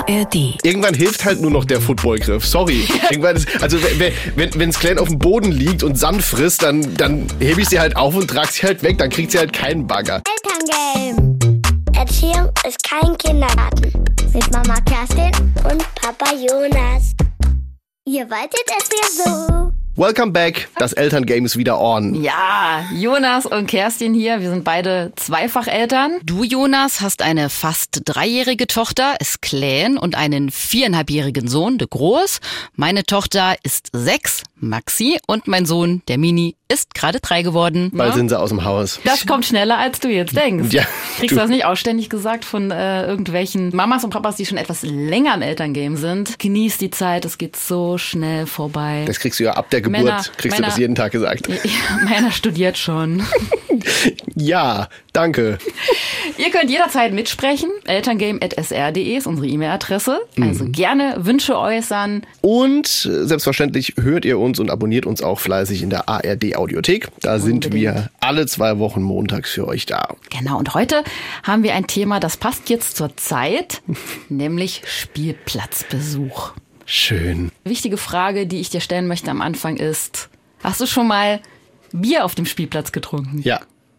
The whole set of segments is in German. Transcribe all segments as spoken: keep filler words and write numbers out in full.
A R D. Irgendwann hilft halt nur noch der Footballgriff. Sorry. Irgendwann ist, also wenn wenn's klein auf dem Boden liegt und Sand frisst, dann, dann hebe ich sie halt auf und trage sie halt weg. Dann kriegt sie halt keinen Bagger. Elterngame. Erziehung ist kein Kindergarten. Mit Mama Kerstin und Papa Jonas. Ihr wolltet es ja so. Welcome back. Das Elterngame ist wieder on. Ja, Jonas und Kerstin hier. Wir sind beide Zweifacheltern. Du, Jonas, hast eine fast dreijährige Tochter, ist klein, und einen viereinhalbjährigen Sohn, der Groß. Meine Tochter ist sechs, Maxi, und mein Sohn, der Mini, ist gerade drei geworden. Bald sind sie aus dem Haus. Das kommt schneller, als du jetzt denkst. Ja, Kriegst du- du das nicht auch ständig gesagt von äh, irgendwelchen Mamas und Papas, die schon etwas länger im Elterngame sind? Genieß die Zeit, es geht so schnell vorbei. Das kriegst du ja ab der Geburt, Männer- kriegst Männer- du das jeden Tag gesagt. Ja, meiner studiert schon. Ja, danke. Ihr könnt jederzeit mitsprechen. elterngame at s r punkt d e ist unsere E-Mail-Adresse. Also gerne Wünsche äußern. Und äh, selbstverständlich hört ihr uns und abonniert uns auch fleißig in der A R D-Audiothek. Da sind Unbedingt. wir alle zwei Wochen montags für euch da. Genau, und heute haben wir ein Thema, das passt jetzt zur Zeit, nämlich Spielplatzbesuch. Schön. Wichtige Frage, die ich dir stellen möchte am Anfang ist, hast du schon mal Bier auf dem Spielplatz getrunken? Ja.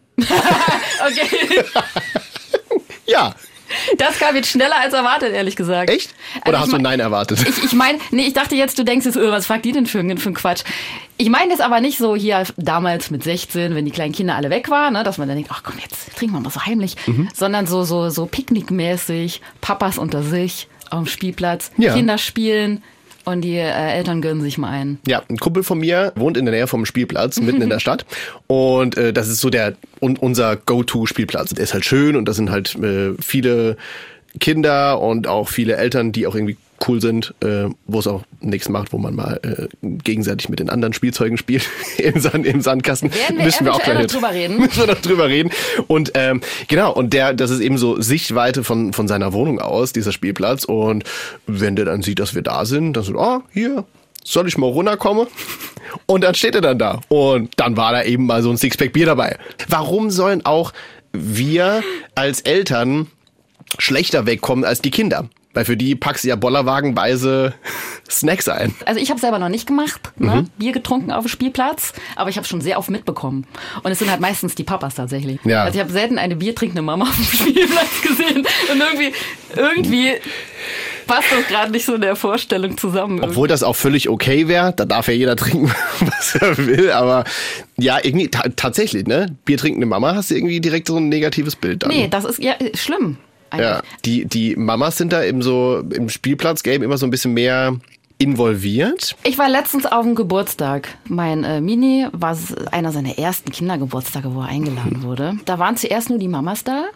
Okay, Ja. das kam jetzt schneller als erwartet, ehrlich gesagt. Echt? Oder Also hast ich du mein- Nein erwartet? Ich, ich meine, nee, ich dachte jetzt, du denkst jetzt, öh, was fragt die denn für, ein- für ein Quatsch? Ich meine das aber nicht so hier damals mit sechzehn, wenn die kleinen Kinder alle weg waren, ne, dass man dann denkt, ach komm, jetzt trinken wir mal so heimlich, Mhm. sondern so so so picknickmäßig, Papas unter sich auf dem Spielplatz, Ja. Kinder spielen und die äh, Eltern gönnen sich mal ein. Ja, ein Kumpel von mir wohnt in der Nähe vom Spielplatz, mitten in der Stadt. Und äh, das ist so der un, unser Go-To-Spielplatz. Der ist halt schön und da sind halt äh, viele Kinder und auch viele Eltern, die auch irgendwie cool sind, äh, wo es auch nichts macht, wo man mal äh, gegenseitig mit den anderen Spielzeugen spielt im, Sand, im Sandkasten. Werden wir Müssen wir auch eventuell gleich noch drüber reden. Müssen wir noch drüber reden. Und ähm, genau, und der, das ist eben so Sichtweite von, von seiner Wohnung aus, dieser Spielplatz. Und wenn der dann sieht, dass wir da sind, dann so, ah, hier, soll ich mal runterkommen? Und dann steht er dann da. Und dann war da eben mal so ein Sixpack Bier dabei. Warum sollen auch wir als Eltern schlechter wegkommen als die Kinder? Weil für die packst du ja bollerwagenweise Snacks ein. Also ich habe selber noch nicht gemacht, ne? Mhm. Bier getrunken auf dem Spielplatz, aber ich habe schon sehr oft mitbekommen. Und es sind halt meistens die Papas tatsächlich. Ja. Also ich habe selten eine biertrinkende Mama auf dem Spielplatz gesehen. Und irgendwie, irgendwie passt das gerade nicht so in der Vorstellung zusammen. Obwohl das auch völlig okay wäre, da darf ja jeder trinken, was er will, aber ja, irgendwie ta- tatsächlich, ne? Biertrinkende Mama hast du irgendwie direkt so ein negatives Bild dann. Nee, das ist ja äh, schlimm. Eigentlich. Ja, die, die Mamas sind da eben so im Spielplatzgame immer so ein bisschen mehr involviert. Ich war letztens auf dem Geburtstag. Mein äh, Mini war s- einer seiner ersten Kindergeburtstage, wo er eingeladen wurde. Da waren zuerst nur die Mamas da.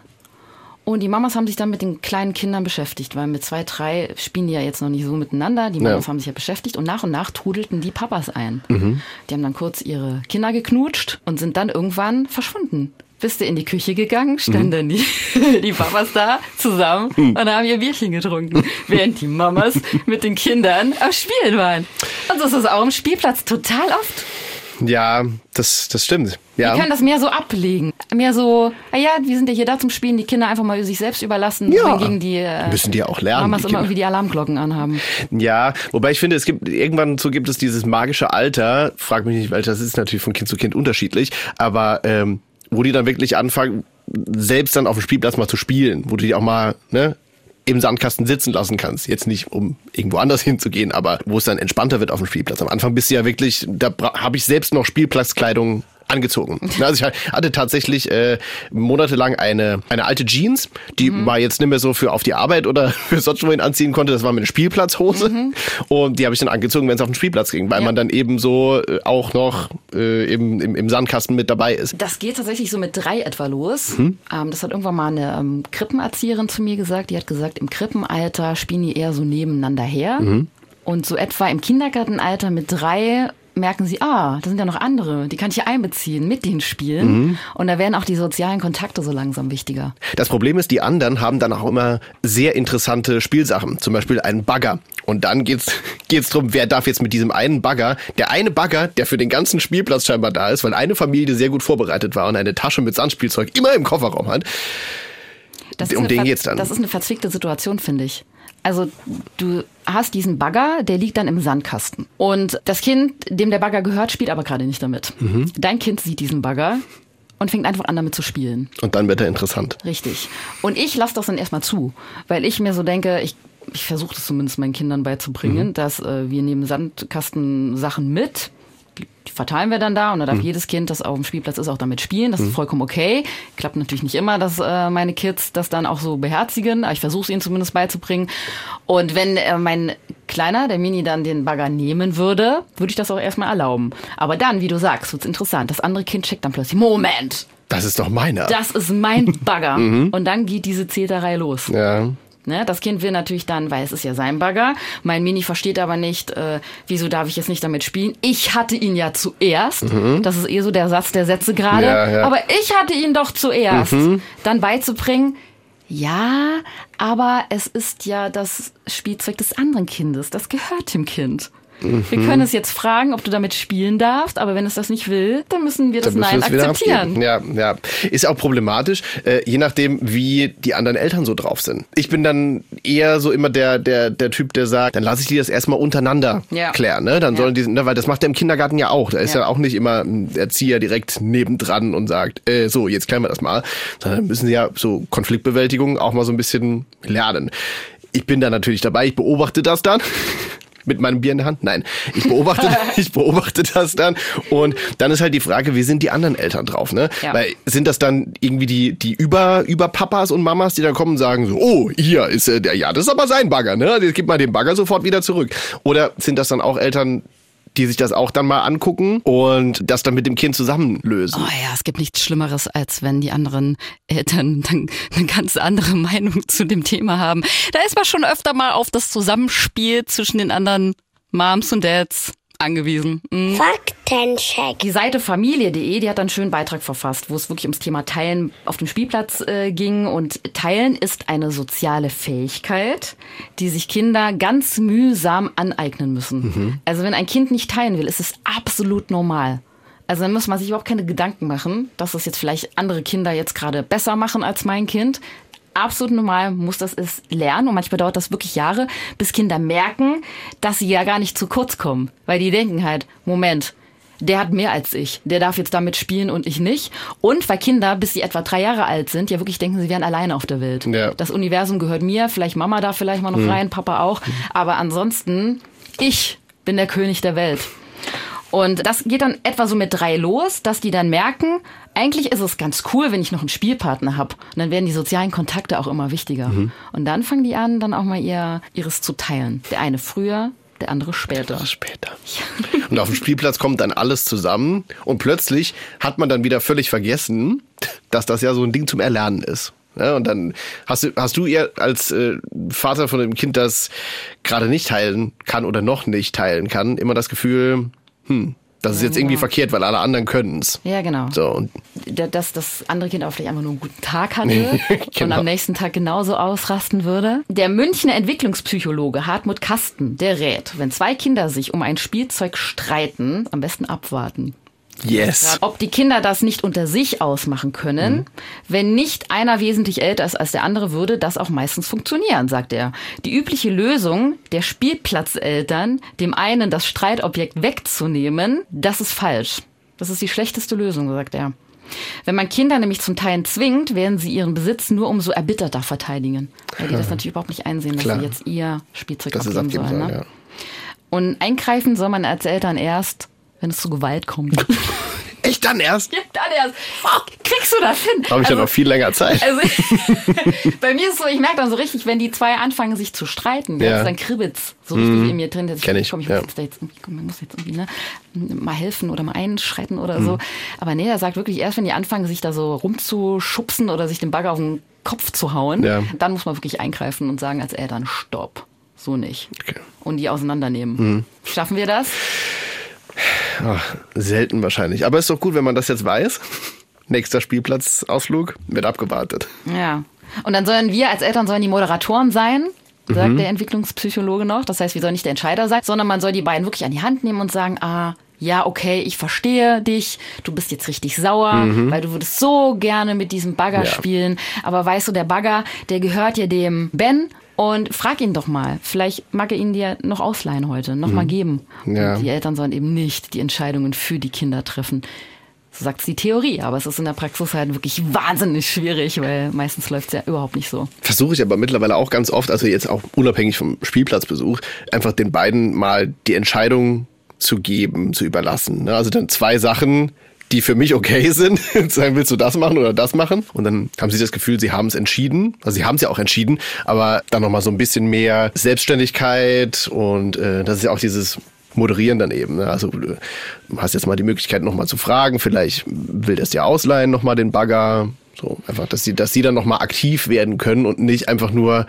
Und die Mamas haben sich dann mit den kleinen Kindern beschäftigt, weil mit zwei, drei spielen die ja jetzt noch nicht so miteinander. Die Mamas Ja. haben sich ja beschäftigt und nach und nach trudelten die Papas ein. Die haben dann kurz ihre Kinder geknutscht und sind dann irgendwann verschwunden. Bist du in die Küche gegangen, standen dann die, die Papas da zusammen und haben ihr Bierchen getrunken, während die Mamas mit den Kindern am Spielen waren. Und so ist es auch im Spielplatz total oft. Ja, das, das stimmt. Ja. Die können das mehr so ablegen. Mehr so, ah ja, wir sind ja hier da zum Spielen, die Kinder einfach mal sich selbst überlassen, Ja. gegen die äh, Müssen die auch lernen, Mamas die immer Kinder. irgendwie die Alarmglocken anhaben. Ja, wobei ich finde, es gibt irgendwann so gibt es dieses magische Alter, frag mich nicht, weil das ist natürlich von Kind zu Kind unterschiedlich, aber ähm, wo die dann wirklich anfangen, selbst dann auf dem Spielplatz mal zu spielen, wo du die auch mal, ne, im Sandkasten sitzen lassen kannst. Jetzt nicht, um irgendwo anders hinzugehen, aber wo es dann entspannter wird auf dem Spielplatz. Am Anfang bist du ja wirklich, da habe ich selbst noch Spielplatzkleidung angezogen. Also ich hatte tatsächlich äh, monatelang eine eine alte Jeans, die Mhm. war jetzt nicht mehr so für auf die Arbeit oder für sonst wohin anziehen konnte. Das war meine Spielplatzhose und die habe ich dann angezogen, wenn es auf den Spielplatz ging, weil Mhm. Ja. man dann eben so äh, auch noch äh, im, im, im Sandkasten mit dabei ist. Das geht tatsächlich so mit drei etwa los. Mhm. Ähm, das hat irgendwann mal eine ähm, Krippenerzieherin zu mir gesagt. Die hat gesagt, im Krippenalter spielen die eher so nebeneinander her. Mhm. Und so etwa im Kindergartenalter mit drei merken sie, ah, da sind ja noch andere, die kann ich hier einbeziehen, mit denen spielen. Mhm. Und da werden auch die sozialen Kontakte so langsam wichtiger. Das Problem ist, die anderen haben dann auch immer sehr interessante Spielsachen, zum Beispiel einen Bagger. Und dann geht's geht's drum, wer darf jetzt mit diesem einen Bagger, der eine Bagger, der für den ganzen Spielplatz scheinbar da ist, weil eine Familie sehr gut vorbereitet war und eine Tasche mit Sandspielzeug immer im Kofferraum hat. Das um ist den eine, geht's dann. Das ist eine verzwickte Situation, finde ich. Also du hast diesen Bagger, der liegt dann im Sandkasten. Und das Kind, dem der Bagger gehört, spielt aber gerade nicht damit. Mhm. Dein Kind sieht diesen Bagger und fängt einfach an, damit zu spielen. Und dann wird er interessant. Richtig. Und ich lasse das dann erstmal zu, weil ich mir so denke, ich, ich versuche das zumindest meinen Kindern beizubringen, mhm. dass äh, wir nehmen Sandkasten Sachen mit. Die verteilen wir dann da und da darf mhm. jedes Kind, das auf dem Spielplatz ist, auch damit spielen. Das mhm. ist vollkommen okay. Klappt natürlich nicht immer, dass äh, meine Kids das dann auch so beherzigen, aber ich versuche es ihnen zumindest beizubringen. Und wenn äh, mein Kleiner, der Mini, dann den Bagger nehmen würde, würde ich das auch erstmal erlauben. Aber dann, wie du sagst, wird's interessant. Das andere Kind checkt dann plötzlich, Moment! Das ist doch meiner. Das ist mein Bagger. mhm. Und dann geht diese Zählterei los. Ja. Ne, das Kind will natürlich dann, weil es ist ja sein Bagger. Mein Mini versteht aber nicht, äh, wieso darf ich jetzt nicht damit spielen? Ich hatte ihn ja zuerst. Mhm. Das ist eh so der Satz der Sätze gerade. Ja, ja. Aber ich hatte ihn doch zuerst. Mhm. Dann beizubringen, ja, aber es ist ja das Spielzeug des anderen Kindes. Das gehört dem Kind. Mhm. Wir können es jetzt fragen, ob du damit spielen darfst, aber wenn es das nicht will, dann müssen wir das Nein akzeptieren. Ja, ja. Ist auch problematisch, äh, je nachdem, wie die anderen Eltern so drauf sind. Ich bin dann eher so immer der der der Typ, der sagt, dann lasse ich die das erstmal untereinander ja. klären, ne? Dann sollen ja. die, ne, weil das macht der im Kindergarten ja auch. Da ist ja, ja auch nicht immer ein Erzieher direkt nebendran und sagt, äh, so, jetzt klären wir das mal. Sondern müssen sie ja so Konfliktbewältigung auch mal so ein bisschen lernen. Ich bin da natürlich dabei, ich beobachte das dann. Mit meinem Bier in der Hand? Nein. Ich beobachte, ich beobachte das dann. Und dann ist halt die Frage, wie sind die anderen Eltern drauf, ne? Ja. Weil sind das dann irgendwie die, die über, über Papas und Mamas, die dann kommen und sagen so, oh, hier ist äh, der, ja, das ist aber sein Bagger, ne? Jetzt gib mal den Bagger sofort wieder zurück. Oder sind das dann auch Eltern, die sich das auch dann mal angucken und das dann mit dem Kind zusammenlösen? Oh ja, es gibt nichts Schlimmeres, als wenn die anderen Eltern dann eine ganz andere Meinung zu dem Thema haben. Da ist man schon öfter mal auf das Zusammenspiel zwischen den anderen Moms und Dads angewiesen. Mhm. Faktencheck. Die Seite familie punkt de, die hat einen schönen Beitrag verfasst, wo es wirklich ums Thema Teilen auf dem Spielplatz äh, ging. Und Teilen ist eine soziale Fähigkeit, die sich Kinder ganz mühsam aneignen müssen. Mhm. Also wenn ein Kind nicht teilen will, ist es absolut normal. Also dann muss man sich überhaupt keine Gedanken machen, dass das jetzt vielleicht andere Kinder jetzt gerade besser machen als mein Kind. Absolut normal, muss das es lernen und manchmal dauert das wirklich Jahre, bis Kinder merken, dass sie ja gar nicht zu kurz kommen. Weil die denken halt, Moment, der hat mehr als ich, der darf jetzt damit spielen und ich nicht. Und weil Kinder, bis sie etwa drei Jahre alt sind, ja wirklich denken, sie wären alleine auf der Welt. Ja. Das Universum gehört mir, vielleicht Mama da vielleicht mal noch mhm. rein, Papa auch. Aber ansonsten, ich bin der König der Welt. Und das geht dann etwa so mit drei los, dass die dann merken, eigentlich ist es ganz cool, wenn ich noch einen Spielpartner habe. Und dann werden die sozialen Kontakte auch immer wichtiger. Mhm. Und dann fangen die an, dann auch mal ihr ihres zu teilen. Der eine früher, der andere später. Der andere später. Ja. Und auf dem Spielplatz kommt dann alles zusammen und plötzlich hat man dann wieder völlig vergessen, dass das ja so ein Ding zum Erlernen ist. Ja, und dann hast du, hast du ihr als äh, Vater von einem Kind, das gerade nicht teilen kann oder noch nicht teilen kann, immer das Gefühl, hm, das ist ja, jetzt genau. irgendwie verkehrt, weil alle anderen können es. Ja, genau. So, und dass das andere Kind auch vielleicht einfach nur einen guten Tag hatte genau. und am nächsten Tag genauso ausrasten würde. Der Münchner Entwicklungspsychologe Hartmut Kasten, der rät, wenn zwei Kinder sich um ein Spielzeug streiten, am besten abwarten. Yes. Ob die Kinder das nicht unter sich ausmachen können, mhm. wenn nicht einer wesentlich älter ist als der andere, würde das auch meistens funktionieren, sagt er. Die übliche Lösung der Spielplatzeltern, dem einen das Streitobjekt wegzunehmen, das ist falsch. Das ist die schlechteste Lösung, sagt er. Wenn man Kinder nämlich zum Teilen zwingt, werden sie ihren Besitz nur umso erbitterter verteidigen. Weil die das natürlich überhaupt nicht einsehen, dass Klar. sie jetzt ihr Spielzeug das abgeben sollen. sollen Ne? ja. Und eingreifen soll man als Eltern erst, wenn es zu Gewalt kommt. Echt dann erst? Ja, dann erst. Kriegst du das hin? Da habe ich also, ja noch viel länger Zeit. Also, bei mir ist es so, ich merke dann so richtig, wenn die zwei anfangen, sich zu streiten, ja. dann kribbelt's so richtig mm, in mir drin. Dass ich, kenn ich. Komm, ich ja. muss jetzt da jetzt irgendwie, komm, ich muss jetzt irgendwie ne, mal helfen oder mal einschreiten oder mm. so. Aber nee, er sagt wirklich, erst wenn die anfangen, sich da so rumzuschubsen oder sich den Bagger auf den Kopf zu hauen, ja. dann muss man wirklich eingreifen und sagen als Eltern, stopp, so nicht. Okay. Und die auseinandernehmen. Mm. Schaffen wir das? Ach, selten wahrscheinlich. Aber ist doch gut, wenn man das jetzt weiß. Nächster Spielplatzausflug wird abgewartet. Ja. Und dann sollen wir als Eltern sollen die Moderatoren sein, sagt mhm. der Entwicklungspsychologe noch. Das heißt, wir sollen nicht der Entscheider sein, sondern man soll die beiden wirklich an die Hand nehmen und sagen, ah, ja, okay, ich verstehe dich, du bist jetzt richtig sauer, mhm. weil du würdest so gerne mit diesem Bagger ja. spielen. Aber weißt du, der Bagger, der gehört ja dem Ben. Und frag ihn doch mal, vielleicht mag er ihn dir noch ausleihen heute, noch mhm. mal geben. Ja. Und die Eltern sollen eben nicht die Entscheidungen für die Kinder treffen. So sagt es die Theorie, aber es ist in der Praxis halt wirklich wahnsinnig schwierig, weil meistens läuft es ja überhaupt nicht so. Versuche ich aber mittlerweile auch ganz oft, also jetzt auch unabhängig vom Spielplatzbesuch, einfach den beiden mal die Entscheidung zu geben, zu überlassen. Also dann zwei Sachen, die für mich okay sind. Sagen, willst du das machen oder das machen? Und dann haben sie das Gefühl, sie haben es entschieden. Also sie haben es ja auch entschieden, aber dann nochmal so ein bisschen mehr Selbstständigkeit und äh, das ist ja auch dieses Moderieren dann eben. Ne? Also du hast jetzt mal die Möglichkeit nochmal zu fragen, vielleicht will das dir ausleihen nochmal den Bagger. So einfach, dass sie, dass sie dann nochmal aktiv werden können und nicht einfach nur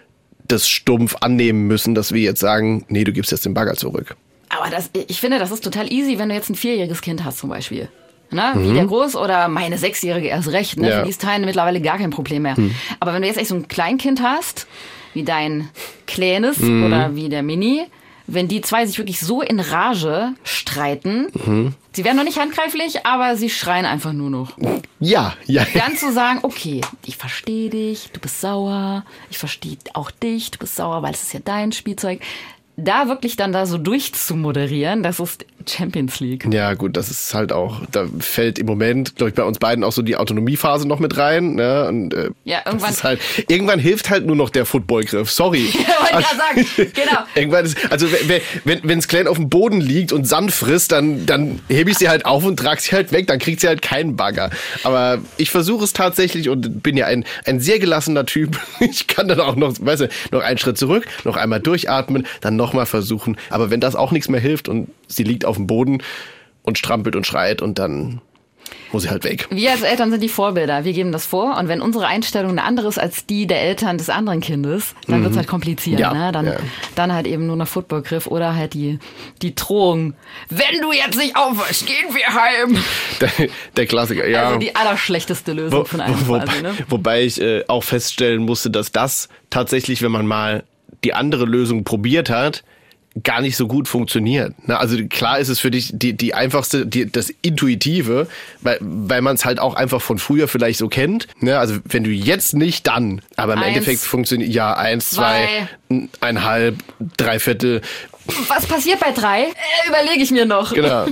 das stumpf annehmen müssen, dass wir jetzt sagen, nee, du gibst jetzt den Bagger zurück. Aber das, ich finde, das ist total easy, wenn du jetzt ein vierjähriges Kind hast zum Beispiel. Na, wie mhm. der Groß oder meine Sechsjährige erst recht. Ne? Ja. Für die ist Teilen mittlerweile gar kein Problem mehr. Mhm. Aber wenn du jetzt echt so ein Kleinkind hast, wie dein Kleines mhm. oder wie der Mini, wenn die zwei sich wirklich so in Rage streiten, mhm. sie werden noch nicht handgreiflich, aber sie schreien einfach nur noch. Ja, ja. Dann zu sagen, okay, ich verstehe dich, du bist sauer, ich verstehe auch dich, du bist sauer, weil es ist ja dein Spielzeug. Da wirklich dann da so durchzumoderieren, das ist Champions League. Ja gut, das ist halt auch, da fällt im Moment, glaube ich, bei uns beiden auch so die Autonomiephase noch mit rein. Ne? Und, äh, ja, irgendwann. Das ist halt, irgendwann hilft halt nur noch der Footballgriff, sorry. Ja, wollte ich gerade sagen, genau. Irgendwann ist, also wenn wenn es klein auf dem Boden liegt und Sand frisst, dann, dann hebe ich sie halt auf und trage sie halt weg, dann kriegt sie halt keinen Bagger. Aber ich versuche es tatsächlich und bin ja ein, ein sehr gelassener Typ. Ich kann dann auch noch, weißt du, noch einen Schritt zurück, noch einmal durchatmen, dann noch mal versuchen. Aber wenn das auch nichts mehr hilft und sie liegt auf dem Boden und strampelt und schreit und dann muss sie halt weg. Wir als Eltern sind die Vorbilder. Wir geben das vor. Und wenn unsere Einstellung eine andere ist als die der Eltern des anderen Kindes, dann mhm. wird es halt kompliziert. Ja, ne? Dann, ja. dann halt eben nur noch Footballgriff oder halt die, die Drohung. Wenn du jetzt nicht aufhörst, gehen wir heim. Der, der Klassiker, ja. Also die allerschlechteste Lösung wo, von einem wo, quasi. Ne? Wobei ich äh, auch feststellen musste, dass das tatsächlich, wenn man mal die andere Lösung probiert hat, gar nicht so gut funktioniert. Na, also klar ist es für dich die, die einfachste, die, das Intuitive, weil, weil man es halt auch einfach von früher vielleicht so kennt. Ne? Also wenn du jetzt nicht, dann. Aber im eins, Endeffekt funktioniert, ja, eins, zwei, zwei, eineinhalb, drei Viertel. Was passiert bei drei? Äh, überlege ich mir noch. Genau.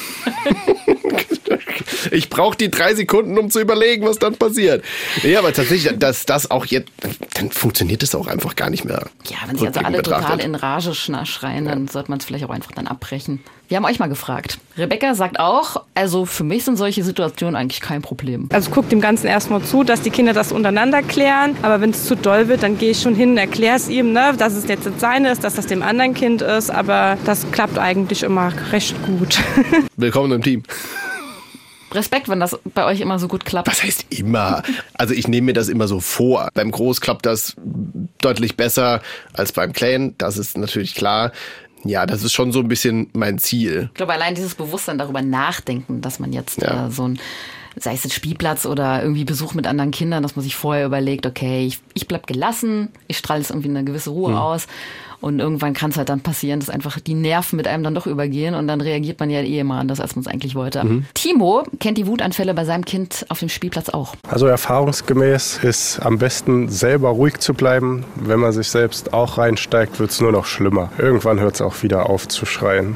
Ich brauche die drei Sekunden, um zu überlegen, was dann passiert. Ja, aber tatsächlich, dass das auch jetzt, dann funktioniert das auch einfach gar nicht mehr. Ja, wenn sich also alle betrachtet. Total in Rage schreien, dann ja. sollte man es vielleicht auch einfach dann abbrechen. Wir haben euch mal gefragt. Rebecca sagt auch, also für mich sind solche Situationen eigentlich kein Problem. Also guckt dem Ganzen erstmal zu, dass die Kinder das untereinander klären. Aber wenn es zu doll wird, dann gehe ich schon hin, erkläre es ihm, ne, dass es jetzt das seine ist, dass das dem anderen Kind ist. Aber das klappt eigentlich immer recht gut. Willkommen im Team. Respekt, wenn das bei euch immer so gut klappt. Was heißt immer? Also ich nehme mir das immer so vor. Beim Groß klappt das deutlich besser als beim Kleinen. Das ist natürlich klar. Ja, das ist schon so ein bisschen mein Ziel. Ich glaube, allein dieses Bewusstsein darüber nachdenken, dass man jetzt ja. äh, so ein, sei es ein Spielplatz oder irgendwie Besuch mit anderen Kindern, dass man sich vorher überlegt, okay, ich, ich bleib gelassen, ich strahle jetzt irgendwie eine gewisse Ruhe hm. aus. Und irgendwann kann es halt dann passieren, dass einfach die Nerven mit einem dann doch übergehen und dann reagiert man ja eh immer anders, als man es eigentlich wollte. Mhm. Timo kennt die Wutanfälle bei seinem Kind auf dem Spielplatz auch. Also erfahrungsgemäß ist am besten selber ruhig zu bleiben. Wenn man sich selbst auch reinsteigt, wird es nur noch schlimmer. Irgendwann hört es auch wieder auf zu schreien.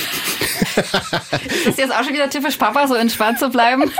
Ist das jetzt auch schon wieder typisch Papa, so entspannt zu bleiben?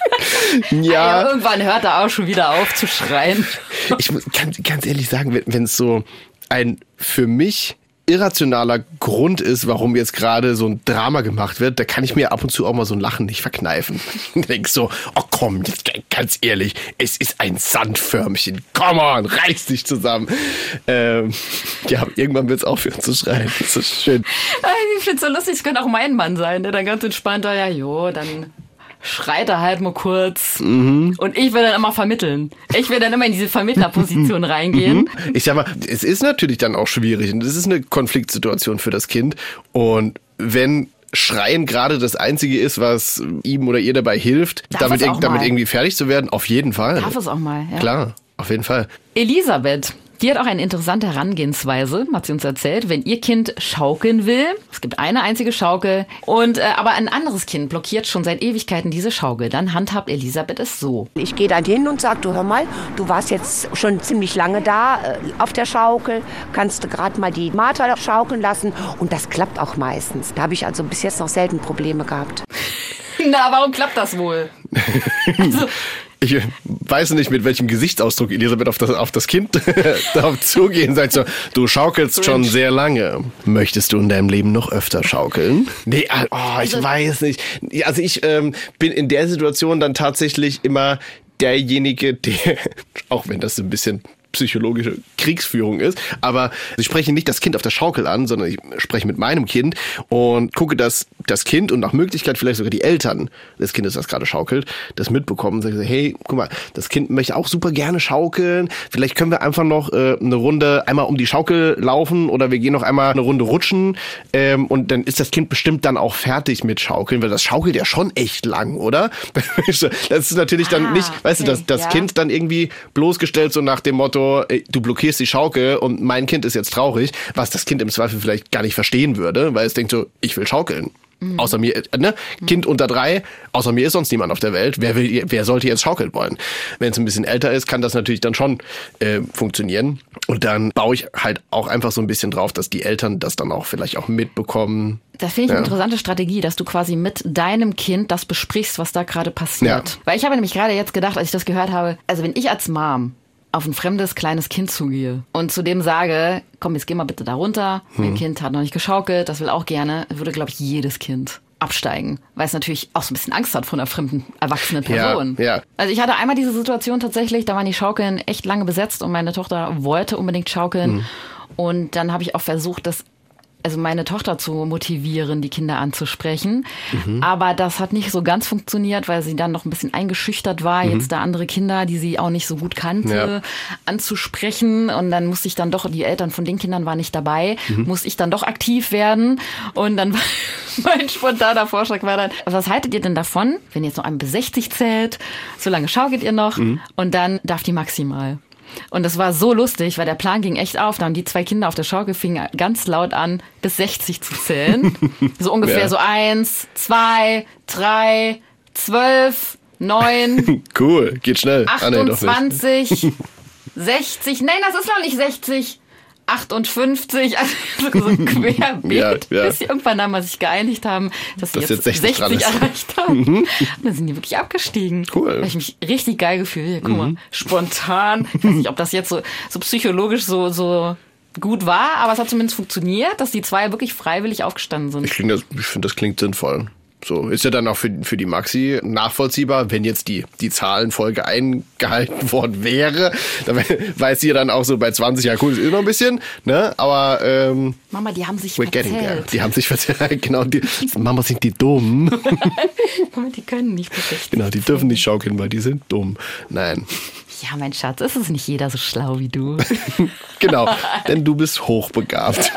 Ja. Also irgendwann hört er auch schon wieder auf zu schreien. Ich muss ganz, ganz ehrlich sagen, wenn es so ein für mich irrationaler Grund ist, warum jetzt gerade so ein Drama gemacht wird, da kann ich mir ab und zu auch mal so ein Lachen nicht verkneifen. Ich denke so, oh komm, jetzt ganz ehrlich, es ist ein Sandförmchen. Come on, reiß dich zusammen. Ähm, ja, irgendwann wird es aufhören zu schreien. Das ist schön. Ich finde es so lustig, es könnte auch mein Mann sein, der dann ganz entspannt, ja, jo, dann schreit er halt mal kurz. Mhm. Und ich will dann immer vermitteln. Ich will dann immer in diese Vermittlerposition reingehen. Mhm. Ich sag mal, es ist natürlich dann auch schwierig und es ist eine Konfliktsituation für das Kind. Und wenn Schreien gerade das Einzige ist, was ihm oder ihr dabei hilft, damit, damit irgendwie fertig zu werden, auf jeden Fall. Darf es auch mal, ja. Klar, auf jeden Fall. Elisabeth Die hat auch eine interessante Herangehensweise, hat sie uns erzählt. Wenn ihr Kind schaukeln will, es gibt eine einzige Schaukel, und äh, aber ein anderes Kind blockiert schon seit Ewigkeiten diese Schaukel, dann handhabt Elisabeth es so. Ich gehe dann hin und sage, du hör mal, du warst jetzt schon ziemlich lange da äh, auf der Schaukel, kannst du gerade mal die Martha schaukeln lassen, und das klappt auch meistens. Da habe ich also bis jetzt noch selten Probleme gehabt. Na, warum klappt das wohl? Also, ich weiß nicht, mit welchem Gesichtsausdruck Elisabeth auf das, auf das Kind darauf zugehen und sagt so, du schaukelst schon sehr lange. Möchtest du in deinem Leben noch öfter schaukeln? Nee, oh, ich weiß nicht. Also ich ähm, bin in der Situation dann tatsächlich immer derjenige, der, auch wenn das ein bisschen psychologische Kriegsführung ist, aber ich spreche nicht das Kind auf der Schaukel an, sondern ich spreche mit meinem Kind und gucke, dass das Kind und nach Möglichkeit vielleicht sogar die Eltern des Kindes, das gerade schaukelt, das mitbekommen und sagen, hey, guck mal, das Kind möchte auch super gerne schaukeln, vielleicht können wir einfach noch äh, eine Runde einmal um die Schaukel laufen oder wir gehen noch einmal eine Runde rutschen, ähm, und dann ist das Kind bestimmt dann auch fertig mit Schaukeln, weil das schaukelt ja schon echt lang, oder? Das ist natürlich dann ah, nicht, weißt okay, du, das, das ja. Kind dann irgendwie bloßgestellt so nach dem Motto, du blockierst die Schaukel und mein Kind ist jetzt traurig, was das Kind im Zweifel vielleicht gar nicht verstehen würde, weil es denkt so, ich will schaukeln. Mhm. Außer mir, ne? Mhm. Kind unter drei, außer mir ist sonst niemand auf der Welt. Wer will, wer sollte jetzt schaukeln wollen? Wenn es ein bisschen älter ist, kann das natürlich dann schon äh, funktionieren. Und dann baue ich halt auch einfach so ein bisschen drauf, dass die Eltern das dann auch vielleicht auch mitbekommen. Das finde ich ja. eine interessante Strategie, dass du quasi mit deinem Kind das besprichst, was da gerade passiert. Ja. Weil ich habe nämlich gerade jetzt gedacht, als ich das gehört habe, also wenn ich als Mom auf ein fremdes kleines Kind zugehe und zu dem sage, komm, jetzt geh mal bitte da runter, mein hm. Kind hat noch nicht geschaukelt, das will auch gerne, würde, glaube ich, jedes Kind absteigen, weil es natürlich auch so ein bisschen Angst hat vor einer fremden, erwachsenen Person. Ja, ja. Also ich hatte einmal diese Situation tatsächlich, da waren die Schaukeln echt lange besetzt und meine Tochter wollte unbedingt schaukeln. Hm. Und dann habe ich auch versucht, das also meine Tochter zu motivieren, die Kinder anzusprechen. Mhm. Aber das hat nicht so ganz funktioniert, weil sie dann noch ein bisschen eingeschüchtert war, mhm. jetzt da andere Kinder, die sie auch nicht so gut kannte, ja. anzusprechen. Und dann musste ich dann doch, die Eltern von den Kindern waren nicht dabei, mhm. musste ich dann doch aktiv werden. Und dann war mein spontaner Vorschlag war dann, was haltet ihr denn davon, wenn ihr jetzt noch einmal bis sechzig zählt, so lange schaukelt ihr noch mhm. und dann darf die maximal. Und das war so lustig, weil der Plan ging echt auf. Da haben die zwei Kinder auf der Schaukel fingen ganz laut an, bis sechzig zu zählen. So ungefähr ja. so eins, zwei, drei, zwölf, neun. Cool, geht schnell. achtundzwanzig, ah, nee, sechzig. Nein, das ist noch nicht sechzig. achtundfünfzig, also so ein Querbeet, ja, ja. bis sie irgendwann einmal sich geeinigt haben, dass sie das jetzt, jetzt sechzig, sechzig erreicht haben. Und dann sind die wirklich abgestiegen. Cool. Da habe ich mich richtig geil gefühlt. Guck mal, mhm. spontan. Ich weiß nicht, ob das jetzt so, so psychologisch so, so gut war, aber es hat zumindest funktioniert, dass die zwei wirklich freiwillig aufgestanden sind. Ich, das, ich finde, das klingt sinnvoll. So, ist ja dann auch für, für die Maxi nachvollziehbar, wenn jetzt die, die Zahlenfolge eingehalten worden wäre, dann weiß sie ja dann auch so bei zwanzig, ja cool, das ist noch ein bisschen, ne, aber, ähm, Mama, die haben sich we're verzählt. There. Die haben sich verzählt, genau, die, Mama, sind die dumm? Mama, die können nicht perfekt. Genau, die dürfen nicht schaukeln, weil die sind dumm. Nein. Ja, mein Schatz, ist es nicht jeder so schlau wie du? Genau, denn du bist hochbegabt.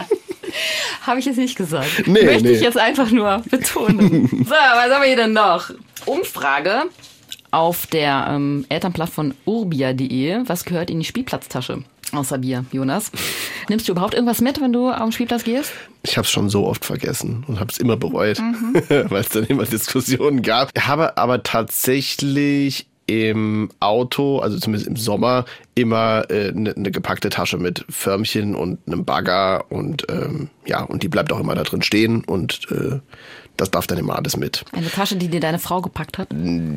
Habe ich jetzt nicht gesagt. Nee, Möchte nee. ich jetzt einfach nur betonen. So, was haben wir hier denn noch? Umfrage auf der ähm, Elternblatt von urbia punkt de. Was gehört in die Spielplatztasche? Außer Bier, Jonas. Nimmst du überhaupt irgendwas mit, wenn du auf den Spielplatz gehst? Ich habe es schon so oft vergessen und habe es immer bereut, mhm. weil es dann immer Diskussionen gab. Ich habe aber tatsächlich im Auto, also zumindest im Sommer, immer eine äh, ne, ne gepackte Tasche mit Förmchen und einem Bagger und ähm, ja, und die bleibt auch immer da drin stehen und äh, das darf dann immer alles mit. Eine Tasche, die dir deine Frau gepackt hat?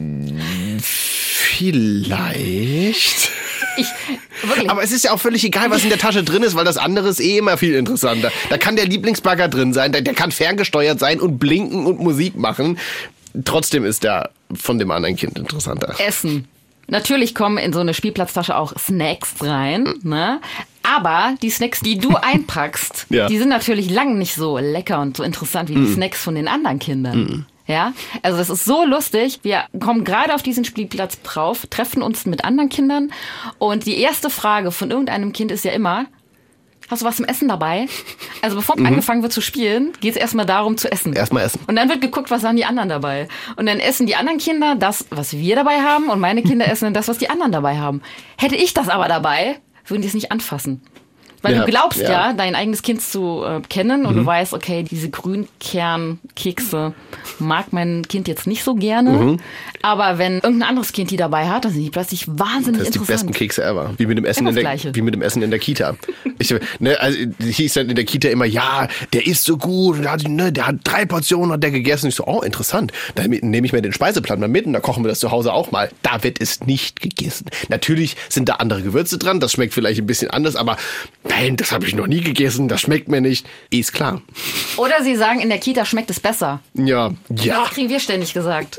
Vielleicht. Ich, wirklich. Aber es ist ja auch völlig egal, was in der Tasche drin ist, weil das andere ist eh immer viel interessanter. Da kann der Lieblingsbagger drin sein, der, der kann ferngesteuert sein und blinken und Musik machen. Trotzdem ist der von dem anderen Kind interessanter. Essen. Natürlich kommen in so eine Spielplatztasche auch Snacks rein, ne? Aber die Snacks, die du einpackst, ja. die sind natürlich lang nicht so lecker und so interessant wie mm. die Snacks von den anderen Kindern. Mm. Ja, also das ist so lustig. Wir kommen gerade auf diesen Spielplatz drauf, treffen uns mit anderen Kindern und die erste Frage von irgendeinem Kind ist ja immer: Hast du was zum Essen dabei? Also bevor mhm. angefangen wird zu spielen, geht es erstmal darum zu essen. Erstmal essen. Und dann wird geguckt, was haben die anderen dabei. Und dann essen die anderen Kinder das, was wir dabei haben und meine Kinder essen das, was die anderen dabei haben. Hätte ich das aber dabei, würden die es nicht anfassen. Weil Ja, du glaubst ja, ja. dein eigenes Kind zu äh, kennen und mhm. du weißt, okay, diese Grünkernkekse mag mein Kind jetzt nicht so gerne. Mhm. Aber wenn irgendein anderes Kind die dabei hat, dann sind die plötzlich wahnsinnig Das sind die interessant. besten Kekse ever. Wie mit dem Essen, Immer in das der, Gleiche. wie mit dem Essen in der Kita. Ich, ne, also, hieß dann in der Kita immer, ja, der isst so gut, der hat, ne, der hat drei Portionen hat der gegessen. Ich so, oh, interessant. Dann nehme ich mir den Speiseplan mal mit und da kochen wir das zu Hause auch mal. Da wird es nicht gegessen. Natürlich sind da andere Gewürze dran, das schmeckt vielleicht ein bisschen anders, aber nein, das habe ich noch nie gegessen, das schmeckt mir nicht. Ist klar. Oder sie sagen, in der Kita schmeckt es besser. Ja, ja. Das kriegen wir ständig gesagt.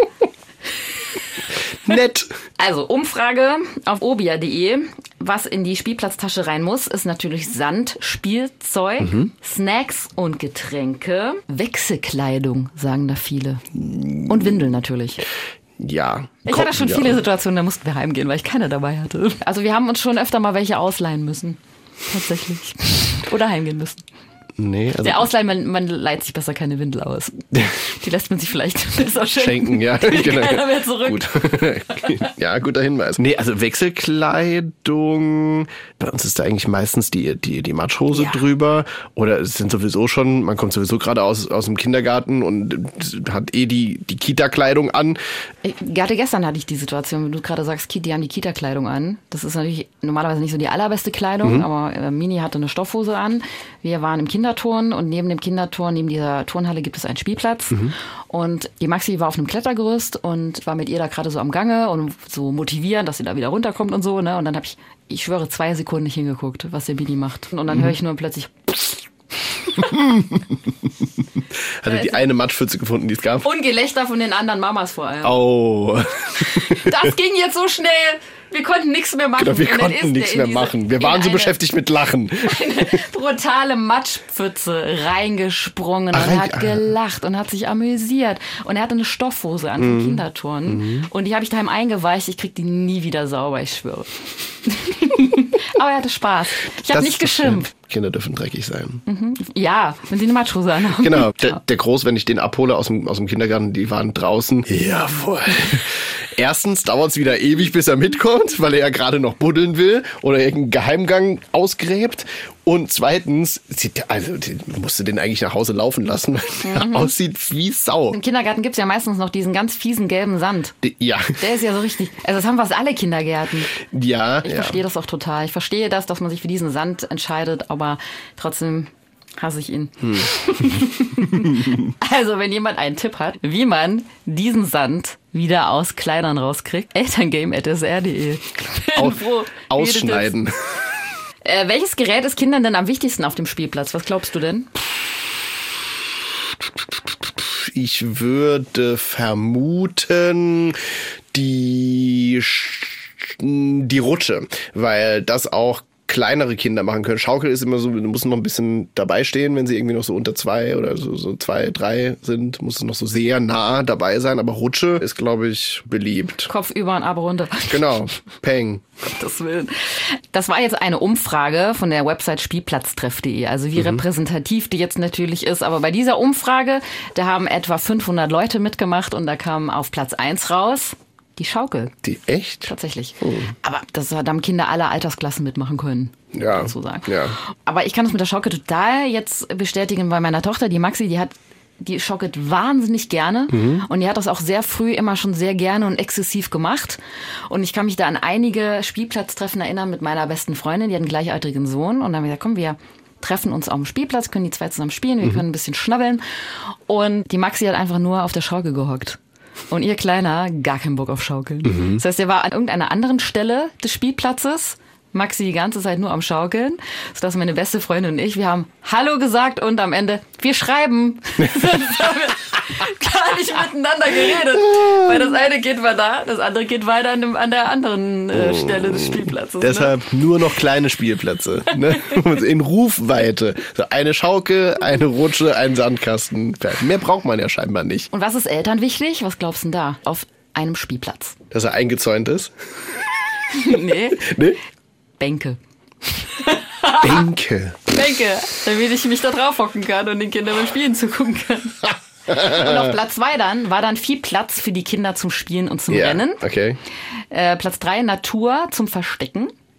Nett. Also, Umfrage auf obia punkt de. Was in die Spielplatztasche rein muss, ist natürlich Sand, Spielzeug, mhm. Snacks und Getränke. Wechselkleidung, sagen da viele. Und Windeln natürlich. Ja. Ich Komm, hatte schon ja. viele Situationen, da mussten wir heimgehen, weil ich keine dabei hatte. Also wir haben uns schon öfter mal welche ausleihen müssen. Tatsächlich. Oder heimgehen müssen. Nee, also Der Ausleihen, man, man leiht sich besser keine Windel aus. Die lässt man sich vielleicht besser schenken. Schenken, ja. Genau. Keiner mehr zurück. Gut. Ja, guter Hinweis. Nee, also Wechselkleidung, bei uns ist da eigentlich meistens die, die, die Matschhose Ja. drüber. Oder es sind sowieso schon, man kommt sowieso gerade aus, aus dem Kindergarten und hat eh die, die Kita-Kleidung an. Ich, gerade gestern hatte ich die Situation, wenn du gerade sagst, die haben die Kita-Kleidung an. Das ist natürlich normalerweise nicht so die allerbeste Kleidung, mhm. aber äh, Mini hatte eine Stoffhose an. Wir waren im Kinderturnen und neben dem Kinderturn, neben dieser Turnhalle gibt es einen Spielplatz. Mhm. Und die Maxi war auf einem Klettergerüst und war mit ihr da gerade so am Gange und so motivieren, dass sie da wieder runterkommt und so. Ne? Und dann habe ich, ich schwöre, zwei Sekunden nicht hingeguckt, was der Mini macht. Und dann mhm. höre ich nur plötzlich... Hatte die eine Matschpfütze gefunden, die es gab. Und Gelächter von den anderen Mamas vor allem. Oh. Das ging jetzt so schnell. Wir konnten nichts mehr machen. Genau, wir Und dann konnten ist nichts der mehr in diese- machen. Wir in waren so eine- beschäftigt mit Lachen. eine brutale Matschpfütze reingesprungen Ach, und rein- hat gelacht und hat sich amüsiert. Und er hatte eine Stoffhose an vom Kinderturnen. Mhm. Und die habe ich daheim eingeweicht. Ich krieg die nie wieder sauber, ich schwöre. Aber er hatte Spaß. Ich habe Das nicht ist doch geschimpft. schön. Kinder dürfen dreckig sein. Ja, wenn sie eine Matschhose anhaben. Genau, der, Ja. der Groß, wenn ich den abhole aus dem, aus dem Kindergarten, die waren draußen. Jawohl. Erstens dauert es wieder ewig, bis er mitkommt, weil er ja gerade noch buddeln will oder irgendeinen Geheimgang ausgräbt. Und zweitens, sieht, also den, musst du den eigentlich nach Hause laufen lassen, weil der Mhm. aussieht wie Sau. Im Kindergarten gibt's ja meistens noch diesen ganz fiesen gelben Sand. Die- Ja, Der ist ja so richtig. Also das haben fast alle Kindergärten. ja, Ich ja. verstehe das auch total. Ich verstehe das, dass man sich für diesen Sand entscheidet, aber trotzdem hasse ich ihn. Hm. Also, wenn jemand einen Tipp hat, wie man diesen Sand wieder aus Kleidern rauskriegt, elterngame at s r punkt de. Au- Ausschneiden. Äh, welches Gerät ist Kindern denn am wichtigsten auf dem Spielplatz? Was glaubst du denn? Ich würde vermuten, die, Sch- die Rutsche, weil das auch kleinere Kinder machen können. Schaukel ist immer so, du musst noch ein bisschen dabei stehen, wenn sie irgendwie noch so unter zwei oder so, so zwei, drei sind, muss es noch so sehr nah dabei sein. Aber Rutsche ist, glaube ich, beliebt. Kopf über und ab runter. Genau, Peng. Gottes Willen. Das war jetzt eine Umfrage von der Website spielplatztreff punkt de, also wie repräsentativ die jetzt natürlich ist. Aber bei dieser Umfrage, da haben etwa fünfhundert Leute mitgemacht und da kam auf Platz eins raus die Schaukel. Die echt? Tatsächlich. Aber das da haben Kinder aller Altersklassen mitmachen können. Ja, Kannst du sagen. ja. Aber ich kann das mit der Schaukel total jetzt bestätigen, weil meiner Tochter, die Maxi, die hat die schockelt wahnsinnig gerne und die hat das auch sehr früh immer schon sehr gerne und exzessiv gemacht. Und ich kann mich da an einige Spielplatztreffen erinnern mit meiner besten Freundin, die hat einen gleichaltrigen Sohn. Und dann haben wir gesagt, komm, wir treffen uns auf dem Spielplatz, können die zwei zusammen spielen, wir können ein bisschen schnabbeln. Und die Maxi hat einfach nur auf der Schaukel gehockt. Und ihr Kleiner, gar keinen Bock auf Schaukeln. Das heißt, er war an irgendeiner anderen Stelle des Spielplatzes, Maxi die ganze Zeit nur am Schaukeln, sodass meine beste Freundin und ich, wir haben Hallo gesagt und am Ende, wir schreiben. Sonst haben wir gar nicht miteinander geredet. Weil das eine Kind war da, das andere Kind weiter an, dem, an der anderen äh, Stelle des Spielplatzes. Deshalb nur noch kleine Spielplätze. Ne? In Rufweite. So eine Schaukel, eine Rutsche, ein Sandkasten. Mehr braucht man ja scheinbar nicht. Und was ist Eltern wichtig? Was glaubst du denn da auf einem Spielplatz? Dass er eingezäunt ist. Nee, Ne? Bänke. Bänke. Bänke, damit ich mich da drauf hocken kann und den Kindern beim Spielen zugucken kann. Und auf Platz zwei dann war dann viel Platz für die Kinder zum Spielen und zum Ja, Rennen. okay. Äh, Platz drei Natur zum Verstecken.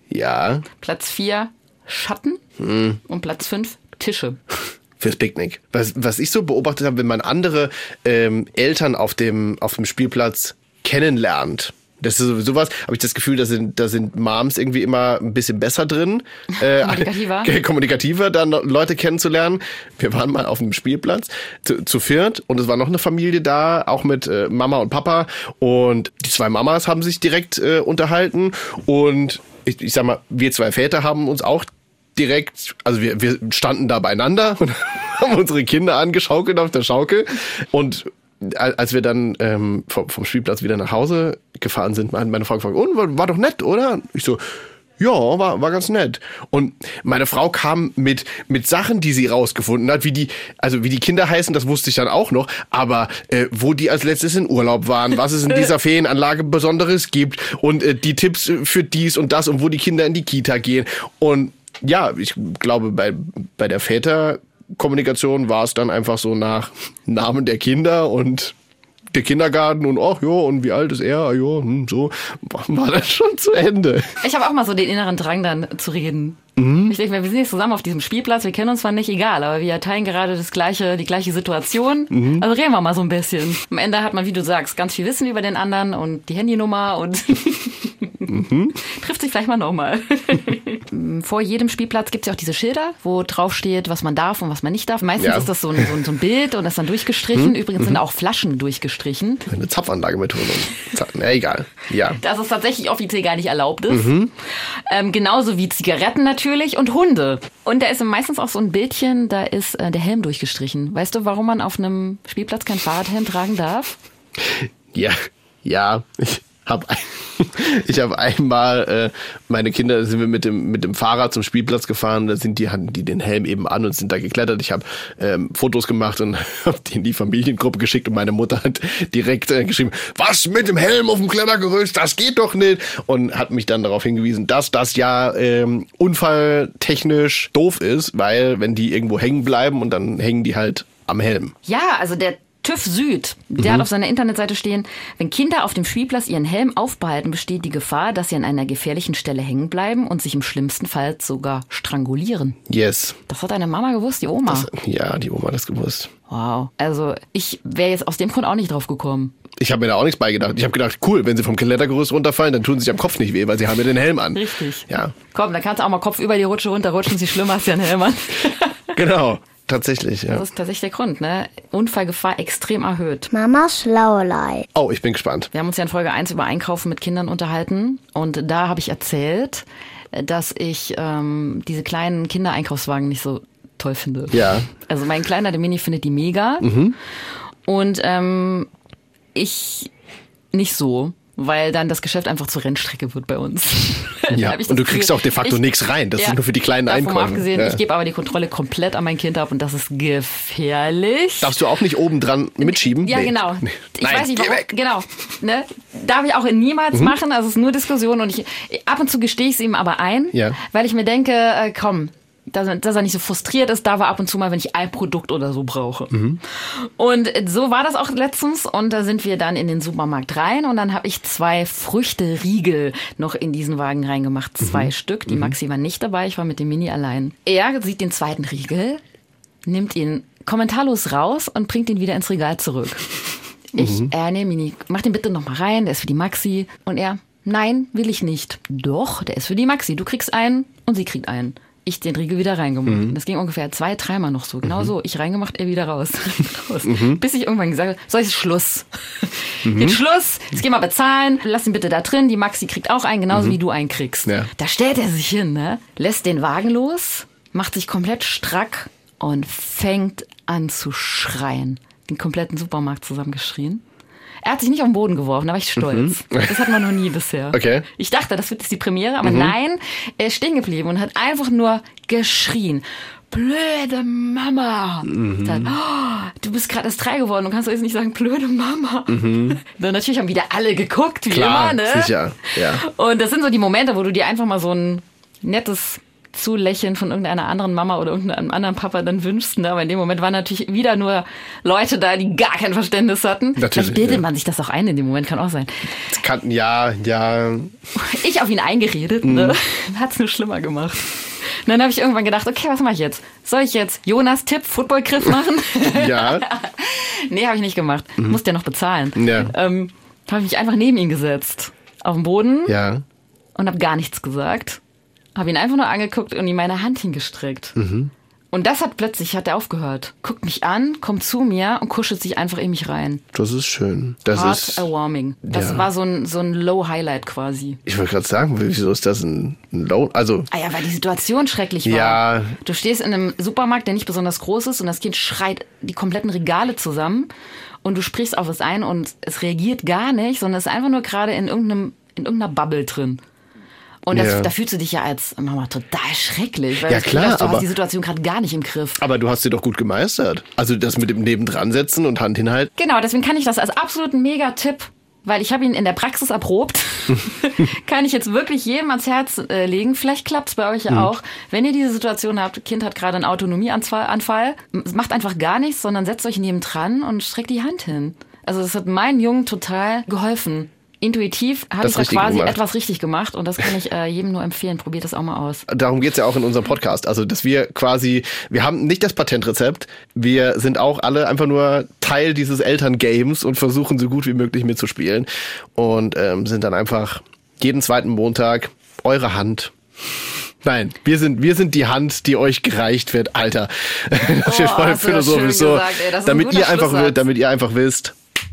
Ja. Platz vier, Schatten. Hm. Und Platz fünf, Tische. Fürs Picknick. Was, was ich so beobachtet habe, wenn man andere ähm, Eltern auf dem, auf dem Spielplatz kennenlernt, das ist sowieso was, habe ich das Gefühl, da sind, da sind Moms irgendwie immer ein bisschen besser drin. Äh, kommunikativer. kommunikativer, dann Leute kennenzulernen. Wir waren mal auf einem Spielplatz zu, zu viert und es war noch eine Familie da, auch mit äh, Mama und Papa. Und die zwei Mamas haben sich direkt äh, unterhalten. Und ich, ich sag mal, wir zwei Väter haben uns auch direkt, also wir, wir standen da beieinander und haben unsere Kinder angeschaukelt auf der Schaukel. Und als wir dann ähm, vom, vom Spielplatz wieder nach Hause gefahren sind, hat meine Frau gefragt, oh, war, war doch nett, oder? Ich so, ja, war, war ganz nett. Und meine Frau kam mit, mit Sachen, die sie rausgefunden hat, wie die, also wie die Kinder heißen, das wusste ich dann auch noch, aber äh, wo die als letztes in Urlaub waren, was es in dieser Ferienanlage Besonderes gibt und äh, die Tipps für dies und das und wo die Kinder in die Kita gehen. Und ja, ich glaube, bei, bei der Väterkommunikation war es dann einfach so nach Namen der Kinder und der Kindergarten und ach ja, und wie alt ist er? Ja, hm, so war das schon zu Ende. Ich habe auch mal so den inneren Drang dann zu reden. Mhm. Ich denke mir, wir sind jetzt zusammen auf diesem Spielplatz, wir kennen uns zwar nicht, egal, aber wir teilen gerade das gleiche, die gleiche Situation. Mhm. Also reden wir mal so ein bisschen. Am Ende hat man, wie du sagst, ganz viel Wissen über den anderen und die Handynummer und mhm. trifft sich vielleicht mal nochmal. Vor jedem Spielplatz gibt es ja auch diese Schilder, wo drauf steht, was man darf und was man nicht darf. Meistens ja. ist das so ein, so, ein, so ein Bild und das ist dann durchgestrichen. Mhm. Übrigens sind auch Flaschen durchgestrichen. Eine Zapfanlagemethode. Na, egal. Ja. Dass es tatsächlich offiziell gar nicht erlaubt ist. Mhm. Ähm, genauso wie Zigaretten natürlich und Hunde. Und da ist meistens auch so ein Bildchen, da ist äh, der Helm durchgestrichen. Weißt du, warum man auf einem Spielplatz keinen Fahrradhelm tragen darf? Ja, ja. Ich habe ein, ich hab einmal, äh, meine Kinder, sind wir mit dem mit dem Fahrrad zum Spielplatz gefahren, da sind die, hatten die den Helm eben an und sind da geklettert. Ich habe ähm, Fotos gemacht und habe die in die Familiengruppe geschickt und meine Mutter hat direkt äh, geschrieben, was mit dem Helm auf dem Klettergerüst, das geht doch nicht. Und hat mich dann darauf hingewiesen, dass das ja ähm, unfalltechnisch doof ist, weil wenn die irgendwo hängen bleiben und dann hängen die halt am Helm. Ja, also der TÜV Süd, der mhm. hat auf seiner Internetseite stehen, wenn Kinder auf dem Spielplatz ihren Helm aufbehalten, besteht die Gefahr, dass sie an einer gefährlichen Stelle hängen bleiben und sich im schlimmsten Fall sogar strangulieren. Yes. Das hat deine Mama gewusst, die Oma. Das, ja, die Oma hat das gewusst. Wow. Also ich wäre jetzt aus dem Grund auch nicht drauf gekommen. Ich habe mir da auch nichts beigedacht. Ich habe gedacht, cool, wenn sie vom Klettergerüst runterfallen, dann tun sie sich am Kopf nicht weh, weil sie haben ja den Helm an. Richtig. Ja. Komm, dann kannst du auch mal Kopf über die Rutsche runterrutschen, sie schlimmer, hast ja einen Helm an. Genau. Tatsächlich, ja. Das ist tatsächlich der Grund, ne? Unfallgefahr extrem erhöht. Mamas Schlauerlei. Oh, ich bin gespannt. Wir haben uns ja in Folge eins über Einkaufen mit Kindern unterhalten und da habe ich erzählt, dass ich ähm, diese kleinen Kindereinkaufswagen nicht so toll finde. Ja. Also mein Kleiner, der Mini, findet die mega mhm. und ähm, ich nicht so. Weil dann das Geschäft einfach zur Rennstrecke wird bei uns. Ja, und du kriegst auch de facto nichts rein. Das ja, ist nur für die kleinen Einkäufe. Abgesehen, ja. Ich gebe aber die Kontrolle komplett an mein Kind ab und das ist gefährlich. Darfst du auch nicht oben dran mitschieben? Ja, nee. genau. Nee. Ich Nein, weiß nicht, geh warum. weg. Genau. Ne? Darf ich auch niemals mhm. machen. Also es ist nur Diskussion und ich ab und zu gestehe ich es ihm aber ein, ja. weil ich mir denke, äh, komm, dass, dass er nicht so frustriert ist, darf er ab und zu mal, wenn ich ein Produkt oder so brauche. Mhm. Und so war das auch letztens und da sind wir dann in den Supermarkt rein und dann habe ich zwei Früchte-Riegel noch in diesen Wagen reingemacht. Zwei mhm. Stück. Die Maxi war nicht dabei, ich war mit dem Mini allein. Er sieht den zweiten Riegel, nimmt ihn kommentarlos raus und bringt ihn wieder ins Regal zurück. Ich, mhm. äh, nee, Mini, mach den bitte noch mal rein, der ist für die Maxi. Und er, nein, will ich nicht. Doch, der ist für die Maxi. Du kriegst einen und sie kriegt einen. Ich den Riegel wieder reingemacht. Mhm. Das ging ungefähr zwei, dreimal noch so. Genau mhm. so. Ich reingemacht, er wieder raus. raus. Mhm. Bis ich irgendwann gesagt habe, so ist Schluss. Mhm. Jetzt Schluss. Jetzt geh mal bezahlen. Lass ihn bitte da drin. Die Maxi kriegt auch einen, genauso mhm. wie du einen kriegst. Ja. Da stellt er sich hin, ne? Lässt den Wagen los, macht sich komplett strack und fängt an zu schreien. Den kompletten Supermarkt zusammengeschrien. Er hat sich nicht auf den Boden geworfen, da war ich stolz. Mhm. Das hatten wir noch nie bisher. Okay. Ich dachte, das wird jetzt die Premiere, aber mhm. nein, er ist stehen geblieben und hat einfach nur geschrien. Blöde Mama. Mhm. Dann, oh, du bist gerade erst drei geworden und kannst doch jetzt nicht sagen, blöde Mama. Mhm. Dann natürlich haben wieder alle geguckt, wie Klar, immer, ne? Sicher, ja. Und das sind so die Momente, wo du dir einfach mal so ein nettes Zulächeln von irgendeiner anderen Mama oder irgendeinem anderen Papa dann wünschst. Ne? Aber in dem Moment waren natürlich wieder nur Leute da, die gar kein Verständnis hatten. Natürlich, Vielleicht bildet ja. man sich das auch ein in dem Moment, kann auch sein. Das kann, ja, ja. Ich auf ihn eingeredet, Mhm. ne? Hat's nur schlimmer gemacht. Und dann habe ich irgendwann gedacht, okay, was mache ich jetzt? Soll ich jetzt Jonas Tipp, Footballgriff machen? Ja. Nee, habe ich nicht gemacht. Mhm. Musste ja noch bezahlen. Ja. Ähm, habe ich mich einfach neben ihn gesetzt. Auf den Boden. Ja. Und habe gar nichts gesagt. Habe ihn einfach nur angeguckt und ihm meine Hand hingestreckt. Mhm. Und das hat plötzlich, hat er aufgehört. Guckt mich an, kommt zu mir und kuschelt sich einfach in mich rein. Das ist schön. Das Heart ist. warming. Das ja. war so ein, so ein Low-Highlight quasi. Ich wollte gerade sagen, wieso ist das ein, ein Low? Also. Ah ja, weil die Situation schrecklich war. Ja. Du stehst in einem Supermarkt, der nicht besonders groß ist und das Kind schreit die kompletten Regale zusammen und du sprichst auf es ein und es reagiert gar nicht, sondern es ist einfach nur gerade in irgendeinem, in irgendeiner Bubble drin. Und das, ja. da fühlst du dich ja als Mama total schrecklich, weil ja, du, klar, hast, du aber, hast die Situation gerade gar nicht im Griff. Aber du hast sie doch gut gemeistert. Also das mit dem Nebendran setzen und Hand hinhalten. Genau, deswegen kann ich das als absoluten Mega-Tipp, weil ich habe ihn in der Praxis erprobt, kann ich jetzt wirklich jedem ans Herz äh, legen. Vielleicht klappt es bei euch ja mhm. auch. Wenn ihr diese Situation habt, Kind hat gerade einen Autonomieanfall, macht einfach gar nichts, sondern setzt euch nebendran und streckt die Hand hin. Also das hat meinen Jungen total geholfen. Intuitiv habe ich da quasi gemacht. etwas richtig gemacht und das kann ich äh, jedem nur empfehlen. Probiert das auch mal aus. Darum geht's ja auch in unserem Podcast. Also, dass wir quasi, wir haben nicht das Patentrezept. Wir sind auch alle einfach nur Teil dieses Elterngames und versuchen so gut wie möglich mitzuspielen. Und ähm, sind dann einfach jeden zweiten Montag eure Hand. Nein, wir sind wir sind die Hand, die euch gereicht wird, Alter. Das wird voll philosophisch so, gesagt, ey, damit ihr einfach damit ihr einfach wisst,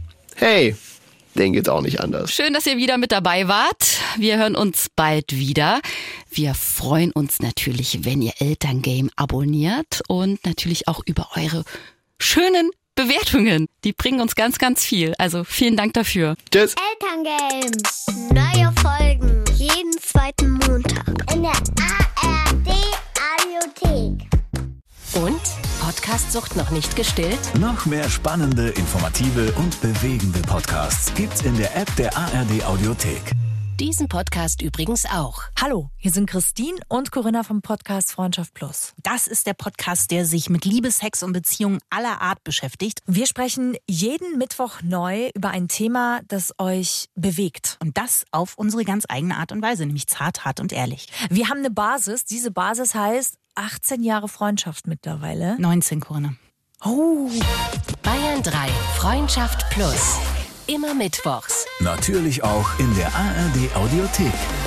hey, denen geht's auch nicht anders. Schön, dass ihr wieder mit dabei wart. Wir hören uns bald wieder. Wir freuen uns natürlich, wenn ihr Elterngame abonniert und natürlich auch über eure schönen Bewertungen. Die bringen uns ganz, ganz viel. Also vielen Dank dafür. Tschüss. Elterngame. Neue Folgen jeden zweiten Montag in der A R D-Audiothek. Und? Podcast-Sucht noch nicht gestillt? Noch mehr spannende, informative und bewegende Podcasts gibt's in der App der A R D-Audiothek. Diesen Podcast übrigens auch. Hallo, hier sind Christine und Corinna vom Podcast Freundschaft Plus. Das ist der Podcast, der sich mit Liebe, Sex und Beziehungen aller Art beschäftigt. Wir sprechen jeden Mittwoch neu über ein Thema, das euch bewegt. Und das auf unsere ganz eigene Art und Weise, nämlich zart, hart und ehrlich. Wir haben eine Basis. Diese Basis heißt achtzehn Jahre Freundschaft mittlerweile. neunzehn, Corinna. Oh. Bayern drei, Freundschaft Plus. Immer mittwochs. Natürlich auch in der A R D-Audiothek.